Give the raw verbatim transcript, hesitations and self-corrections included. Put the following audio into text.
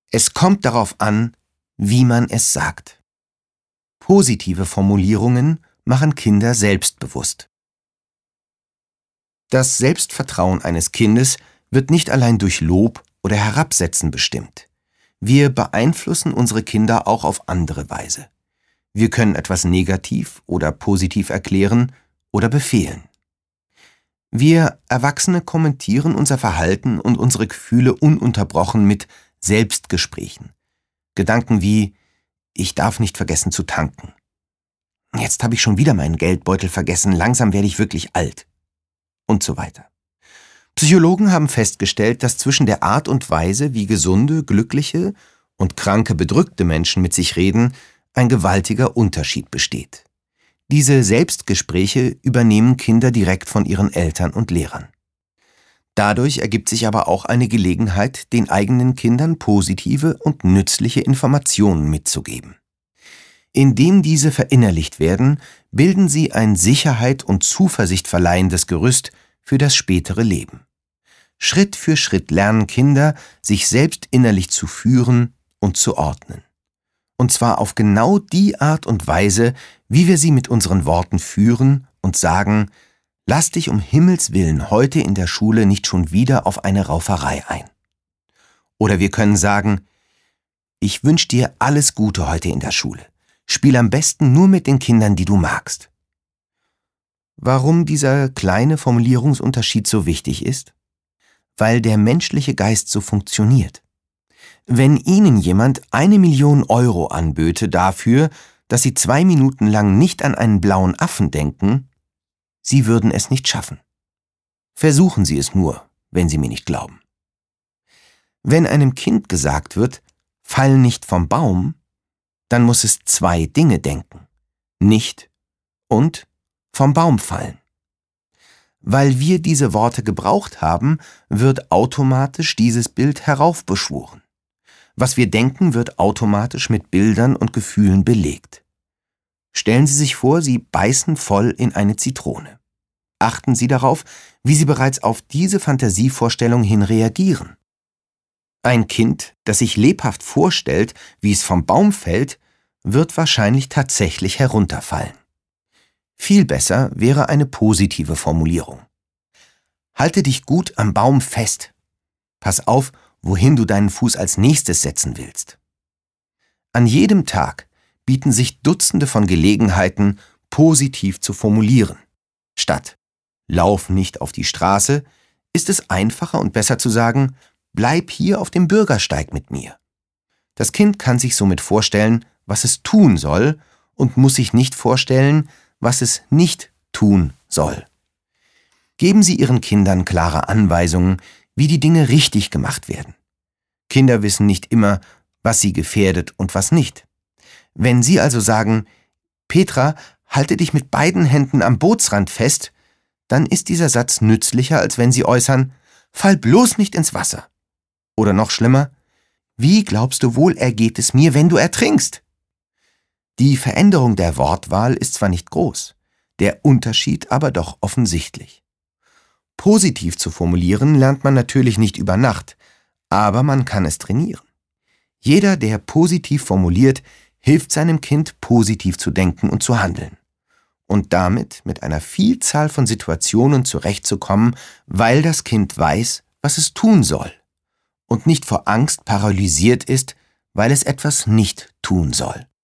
Es kommt darauf an, wie man es sagt. Positive Formulierungen machen Kinder selbstbewusst. Das Selbstvertrauen eines Kindes wird nicht allein durch Lob oder Herabsetzen bestimmt. Wir beeinflussen unsere Kinder auch auf andere Weise. Wir können etwas negativ oder positiv erklären oder befehlen. Wir Erwachsene kommentieren unser Verhalten und unsere Gefühle ununterbrochen mit Selbstgesprächen. Gedanken wie: Ich darf nicht vergessen zu tanken. Jetzt habe ich schon wieder meinen Geldbeutel vergessen, langsam werde ich wirklich alt. Und so weiter. Psychologen haben festgestellt, dass zwischen der Art und Weise, wie gesunde, glückliche und kranke, bedrückte Menschen mit sich reden, ein gewaltiger Unterschied besteht. Diese Selbstgespräche übernehmen Kinder direkt von ihren Eltern und Lehrern. Dadurch ergibt sich aber auch eine Gelegenheit, den eigenen Kindern positive und nützliche Informationen mitzugeben. Indem diese verinnerlicht werden, bilden sie ein Sicherheit und Zuversicht verleihendes Gerüst für das spätere Leben. Schritt für Schritt lernen Kinder, sich selbst innerlich zu führen und zu ordnen. Und zwar auf genau die Art und Weise, wie wir sie mit unseren Worten führen und sagen: Lass dich um Himmels willen heute in der Schule nicht schon wieder auf eine Rauferei ein. Oder wir können sagen: Ich wünsche dir alles Gute heute in der Schule. Spiel am besten nur mit den Kindern, die du magst. Warum dieser kleine Formulierungsunterschied so wichtig ist? Weil der menschliche Geist so funktioniert. Wenn Ihnen jemand eine Million Euro anböte dafür, dass Sie zwei Minuten lang nicht an einen blauen Affen denken, Sie würden es nicht schaffen. Versuchen Sie es nur, wenn Sie mir nicht glauben. Wenn einem Kind gesagt wird: Fall nicht vom Baum, dann muss es zwei Dinge denken: nicht und vom Baum fallen. Weil wir diese Worte gebraucht haben, wird automatisch dieses Bild heraufbeschworen. Was wir denken, wird automatisch mit Bildern und Gefühlen belegt. Stellen Sie sich vor, Sie beißen voll in eine Zitrone. Achten Sie darauf, wie Sie bereits auf diese Fantasievorstellung hin reagieren. Ein Kind, das sich lebhaft vorstellt, wie es vom Baum fällt, wird wahrscheinlich tatsächlich herunterfallen. Viel besser wäre eine positive Formulierung. Halte dich gut am Baum fest. Pass auf, wohin du deinen Fuß als nächstes setzen willst. An jedem Tag bieten sich Dutzende von Gelegenheiten, positiv zu formulieren. Statt Lauf nicht auf die Straße ist es einfacher und besser zu sagen: Bleib hier auf dem Bürgersteig mit mir. Das Kind kann sich somit vorstellen, was es tun soll, und muss sich nicht vorstellen, was es nicht tun soll. Geben Sie Ihren Kindern klare Anweisungen, wie die Dinge richtig gemacht werden. Kinder wissen nicht immer, was sie gefährdet und was nicht. Wenn Sie also sagen: Petra, halte dich mit beiden Händen am Bootsrand fest, dann ist dieser Satz nützlicher, als wenn Sie äußern: Fall bloß nicht ins Wasser. Oder noch schlimmer: Wie glaubst du wohl, ergeht es mir, wenn du ertrinkst? Die Veränderung der Wortwahl ist zwar nicht groß, der Unterschied aber doch offensichtlich. Positiv zu formulieren lernt man natürlich nicht über Nacht, aber man kann es trainieren. Jeder, der positiv formuliert, hilft seinem Kind, positiv zu denken und zu handeln. Und damit mit einer Vielzahl von Situationen zurechtzukommen, weil das Kind weiß, was es tun soll und nicht vor Angst paralysiert ist, weil es etwas nicht tun soll.